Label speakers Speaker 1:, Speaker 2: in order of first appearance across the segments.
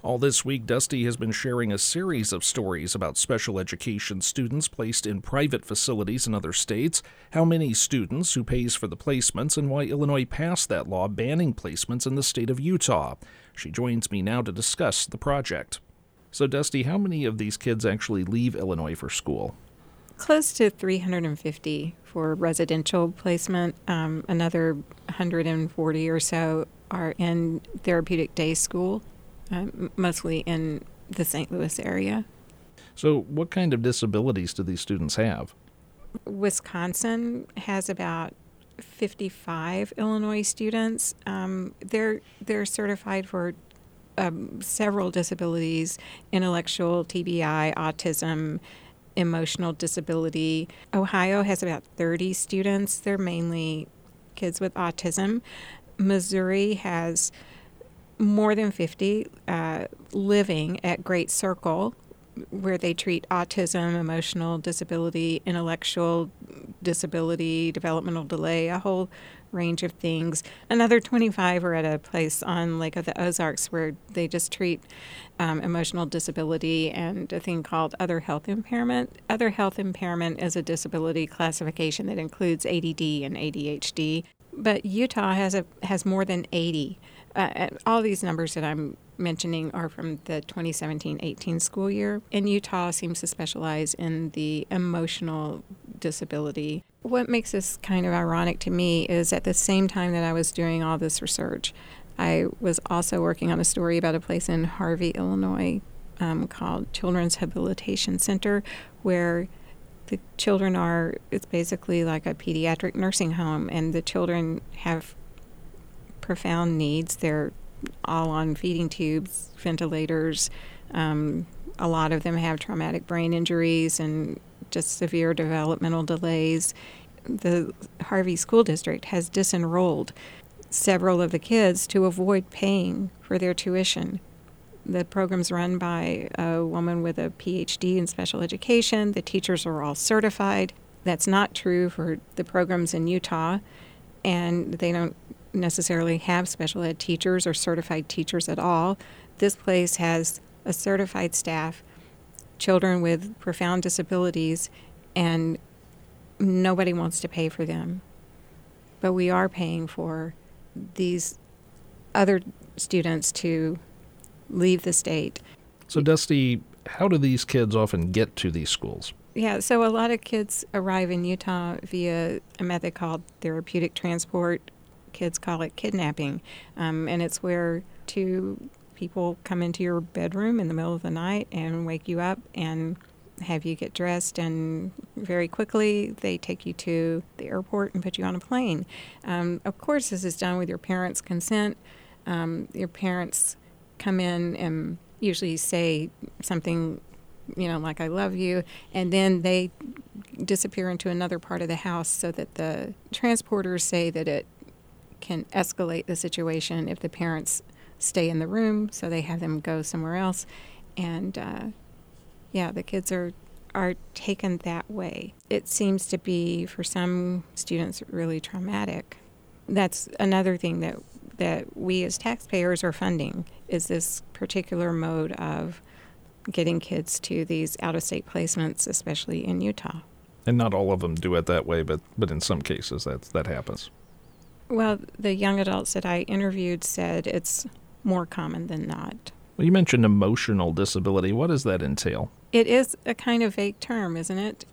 Speaker 1: All this week, Dusty has been sharing a series of stories about special education students placed in private facilities in other states, how many students, who pays for the placements, and why Illinois passed that law banning placements in the state of Utah. She joins me now to discuss the project. So, Dusty, how many of these kids actually leave Illinois for school?
Speaker 2: Close to 350 for residential placement. Another 140 or so are in therapeutic day school. Mostly in the St. Louis area.
Speaker 1: So what kind of disabilities do these students have?
Speaker 2: Wisconsin has about 55 Illinois students. They're certified for several disabilities: intellectual, TBI, autism, emotional disability. Ohio has about 30 students. They're mainly kids with autism. Missouri has more than 50 living at Great Circle, where they treat autism, emotional disability, intellectual disability, developmental delay, a whole range of things. Another 25 are at a place on Lake of the Ozarks where they just treat emotional disability and a thing called other health impairment. Other health impairment is a disability classification that includes ADD and ADHD. But Utah has more than 80. All these numbers that I'm mentioning are from the 2017-18 school year, and Utah seems to specialize in the emotional disability. What makes this kind of ironic to me is at the same time that I was doing all this research, I was also working on a story about a place in Harvey, Illinois, called Children's Habilitation Center, where the children it's basically like a pediatric nursing home, and the children have profound needs. They're all on feeding tubes, ventilators. A lot of them have traumatic brain injuries and just severe developmental delays. The Harvey School District has disenrolled several of the kids to avoid paying for their tuition. The program's run by a woman with a PhD in special education. The teachers are all certified. That's not true for the programs in Utah, and they don't necessarily have special ed teachers or certified teachers at all. This place has a certified staff, children with profound disabilities, and nobody wants to pay for them. But we are paying for these other students to leave the state.
Speaker 1: So, Dusty, how do these kids often get to these schools?
Speaker 2: Yeah, so a lot of kids arrive in Utah via a method called therapeutic transport. Kids call it kidnapping, and it's where two people come into your bedroom in the middle of the night and wake you up and have you get dressed, and very quickly they take you to the airport and put you on a plane. Of course, this is done with your parents' consent. Your parents come in and usually say something, like "I love you," and then they disappear into another part of the house so that the transporters say that it can escalate the situation if the parents stay in the room, so they have them go somewhere else. And the kids are taken that way. It seems to be, for some students, really traumatic. That's another thing that we as taxpayers are funding, is this particular mode of getting kids to these out-of-state placements, especially in Utah.
Speaker 1: And not all of them do it that way, but in some cases that happens.
Speaker 2: Well, the young adults that I interviewed said it's more common than not.
Speaker 1: Well, you mentioned emotional disability. What does that entail?
Speaker 2: It is a kind of vague term, isn't it?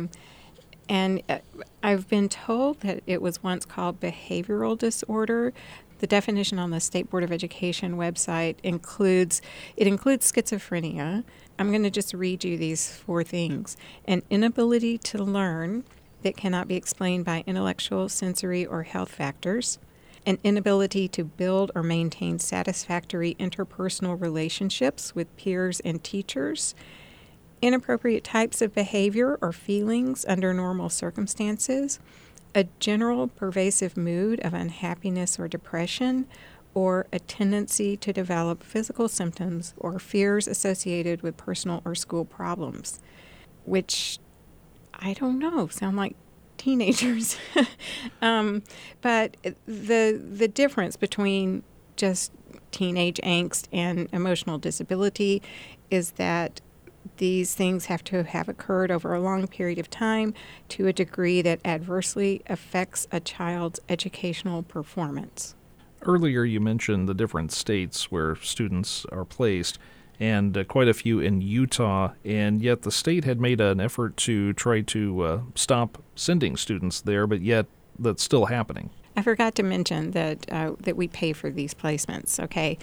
Speaker 2: And I've been told that it was once called behavioral disorder. The definition on the State Board of Education website includes schizophrenia. I'm going to just read you these 4 things. An inability to learn that cannot be explained by intellectual, sensory, or health factors. An inability to build or maintain satisfactory interpersonal relationships with peers and teachers. Inappropriate types of behavior or feelings under normal circumstances. A general pervasive mood of unhappiness or depression, or a tendency to develop physical symptoms or fears associated with personal or school problems, which, I don't know, sound like teenagers. But the difference between just teenage angst and emotional disability is that these things have to have occurred over a long period of time to a degree that adversely affects a child's educational performance.
Speaker 1: Earlier, you mentioned the different states where students are placed, and quite a few in Utah, and yet the state had made an effort to try to stop sending students there, but yet that's still happening.
Speaker 2: I forgot to mention that we pay for these placements, okay?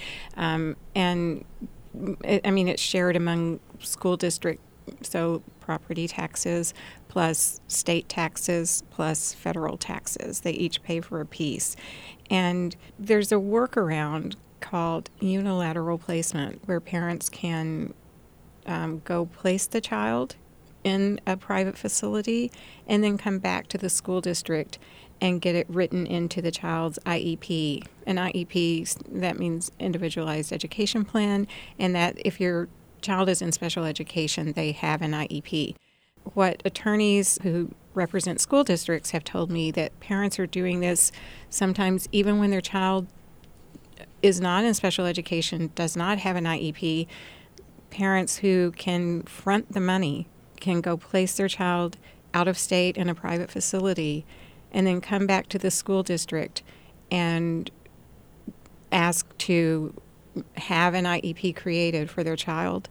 Speaker 2: It's shared among school district, so property taxes plus state taxes plus federal taxes. They each pay for a piece. And there's a workaround called unilateral placement where parents can go place the child in a private facility and then come back to the school district and get it written into the child's IEP. An IEP, that means individualized education plan, and that if your child is in special education, they have an IEP. What attorneys who represent school districts have told me that parents are doing this sometimes even when their child is not in special education, does not have an IEP. Parents who can front the money can go place their child out of state in a private facility and then come back to the school district and ask to have an IEP created for their child.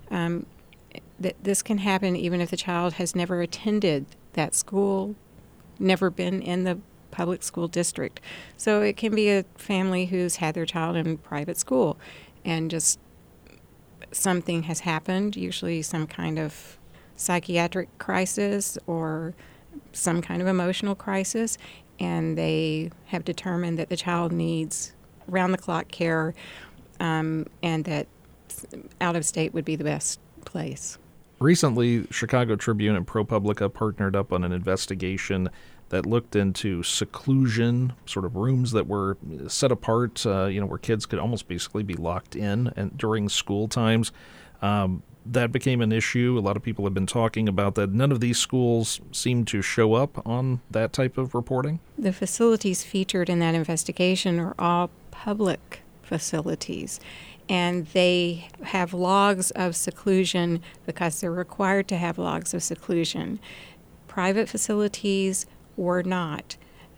Speaker 2: This can happen even if the child has never attended that school, never been in the public school district. So it can be a family who's had their child in private school and just something has happened, usually some kind of psychiatric crisis or some kind of emotional crisis, and they have determined that the child needs round-the-clock care and that out-of-state would be the best place.
Speaker 1: Recently, Chicago Tribune and ProPublica partnered up on an investigation that looked into seclusion, sort of rooms that were set apart, where kids could almost basically be locked in and during school times. That became an issue. A lot of people have been talking about that. None of these schools seem to show up on that type of reporting.
Speaker 2: The facilities featured in that investigation are all public facilities, and they have logs of seclusion because they're required to have logs of seclusion. Private facilities were not.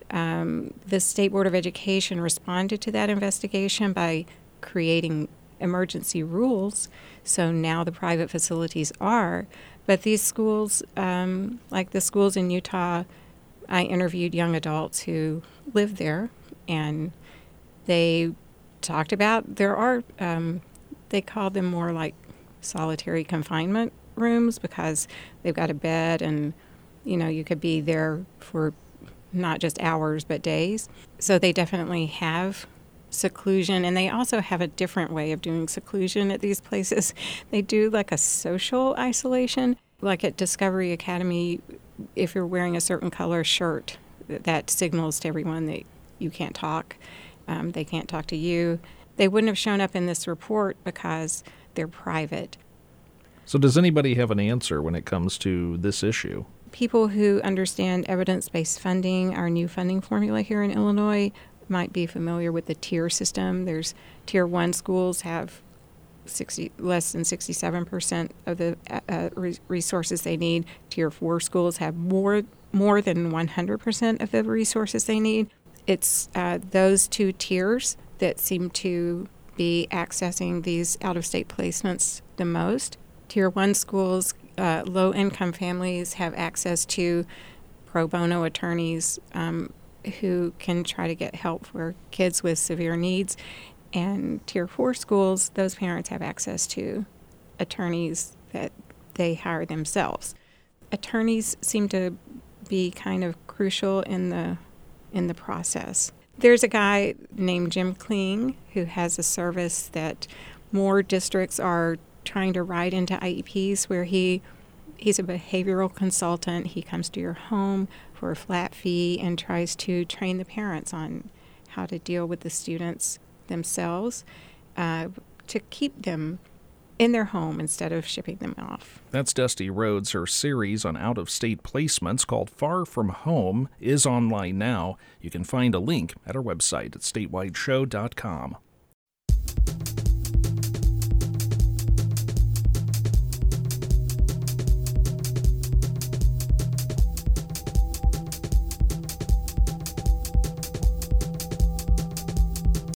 Speaker 2: The State Board of Education responded to that investigation by creating emergency rules, so now the private facilities are. But these schools, like the schools in Utah, I interviewed young adults who live there, and they talked about they call them more like solitary confinement rooms because they've got a bed and, you could be there for not just hours but days. So they definitely have seclusion, and they also have a different way of doing seclusion at these places. They do like a social isolation, like at Discovery Academy. If you're wearing a certain color shirt, that signals to everyone that you can't talk. They can't talk to you. They wouldn't have shown up in this report because they're private.
Speaker 1: So does anybody have an answer when it comes to this issue?
Speaker 2: People who understand evidence-based funding, our new funding formula here in Illinois, might be familiar with the tier system. There's Tier 1 schools have less than 67% of the resources they need. Tier 4 schools have more than 100% of the resources they need. It's those two tiers that seem to be accessing these out-of-state placements the most. Tier 1 schools, low-income families have access to pro bono attorneys who can try to get help for kids with severe needs. And Tier 4 schools, those parents have access to attorneys that they hire themselves. Attorneys seem to be kind of crucial in the process. There's a guy named Jim Kling who has a service that more districts are trying to write into IEPs where he's a behavioral consultant. He comes to your home for a flat fee and tries to train the parents on how to deal with the students themselves to keep them in their home instead of shipping them off.
Speaker 1: That's Dusty Rhodes. Her series on out-of-state placements called Far From Home is online now. You can find a link at our website at statewideshow.com.